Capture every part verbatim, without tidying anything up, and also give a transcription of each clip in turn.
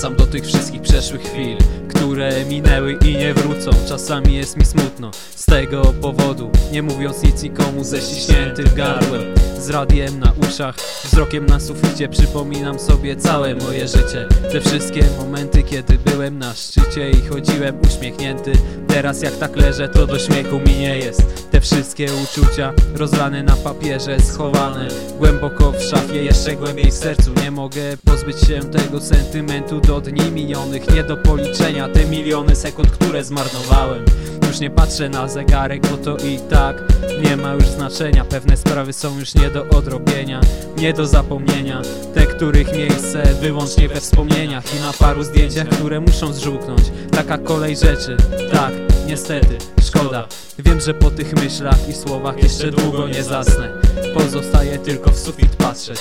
Wracam do tych wszystkich przeszłych chwil, które minęły i nie wrócą. Czasami jest mi smutno z tego powodu, nie mówiąc nic nikomu, ze ściśniętym gardłem, z radiem na uszach, wzrokiem na suficie. Przypominam sobie całe moje życie, te wszystkie momenty, kiedy byłem na szczycie i chodziłem uśmiechnięty. Teraz jak tak leżę, to do śmiechu mi nie jest. Te wszystkie uczucia rozlane na papierze, schowane głęboko w szafie, jeszcze głębiej w sercu. Nie mogę pozbyć się tego sentymentu do dni minionych, nie do policzenia te miliony sekund, które zmarnowałem. Już nie patrzę na zegarek, bo to i tak nie ma już znaczenia. Pewne sprawy są już nie do odrobienia, nie do zapomnienia, te, których miejsce wyłącznie we wspomnieniach i na paru zdjęciach, które muszą zżółknąć. Taka kolej rzeczy, tak, niestety, szkoda. Wiem, że po tych myślach i słowach jeszcze długo nie zasnę. Pozostaje tylko w sufit patrzeć.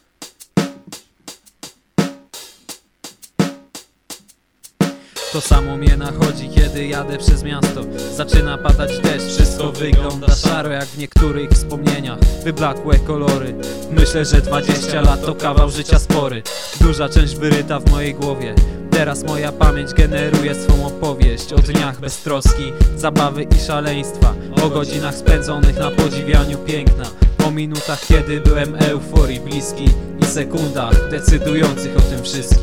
To samo mnie nachodzi, kiedy jadę przez miasto. Zaczyna padać deszcz, wszystko wygląda szaro jak w niektórych wspomnieniach, wyblakłe kolory. Myślę, że dwadzieścia lat to kawał życia spory, duża część wyryta w mojej głowie. Teraz moja pamięć generuje swą opowieść o dniach bez troski, zabawy i szaleństwa, o godzinach spędzonych na podziwianiu piękna, o minutach, kiedy byłem euforii bliski i sekundach decydujących o tym wszystkim.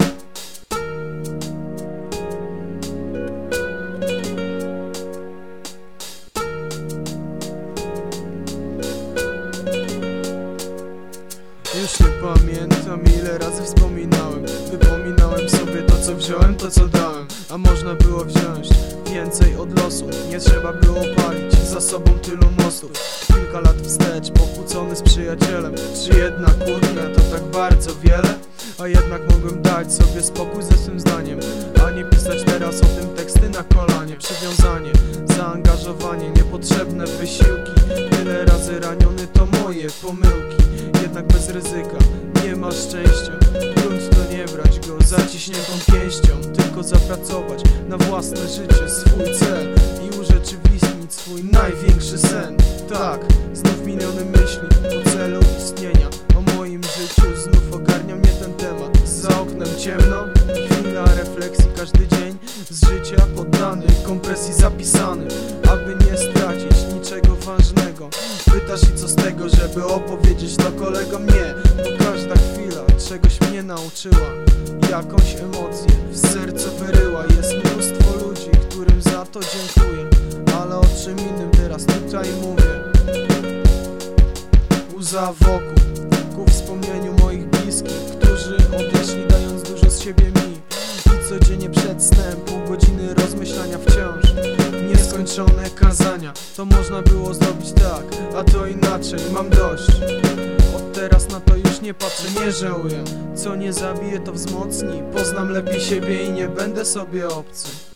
Już nie pamiętam, ile razy wspominałem, wypominałem sobie to, co wziąłem, to, co dałem. A można było wziąć więcej od losu, nie trzeba było palić za sobą tylu mostów. Kilka lat wstecz, pokłócony z przyjacielem, czy jedna kłótnia to tak bardzo wiele? A jednak mogłem dać sobie spokój ze swym zdaniem, a nie pisać teraz o tym teksty na kolanie. Przywiązanie, zaangażowanie, niepotrzebne wysiłki, tyle razy raniony to moje pomyłki. Jednak bez ryzyka nie ma szczęścia, grunt to nie brać go zaciśniętą pięścią, tylko zapracować na własne życie, swój cel i urzeczywistnić swój największy sen. Tak, znów minione myśli o celu istnienia, o moim życiu znów ogarnia mnie ten temat. Za oknem ciemno, chwila refleksji, każdy dzień z życia poddany kompresji zapisany, aby nie stracić niczego ważnego. Pytasz i co z tego, żeby opowiedzieć to kolegom? Nie, bo każda chwila czegoś mnie nauczyła, jakąś emocję w sercu wyryła. Jest mnóstwo ludzi, którym za to dziękuję, ale o czym innym teraz tutaj mówię. Łza wokół, ku wspomnieniu moich bliskich, którzy odeszli dając dużo z siebie mi. I codziennie przed snem pół godziny rozmyślania wciąż, nieskończone kazania. To można było zrobić tak, a to inaczej, mam dość. Od teraz na to już nie patrzę, nie żałuję. Co nie zabije, to wzmocni. Poznam lepiej siebie i nie będę sobie obcy.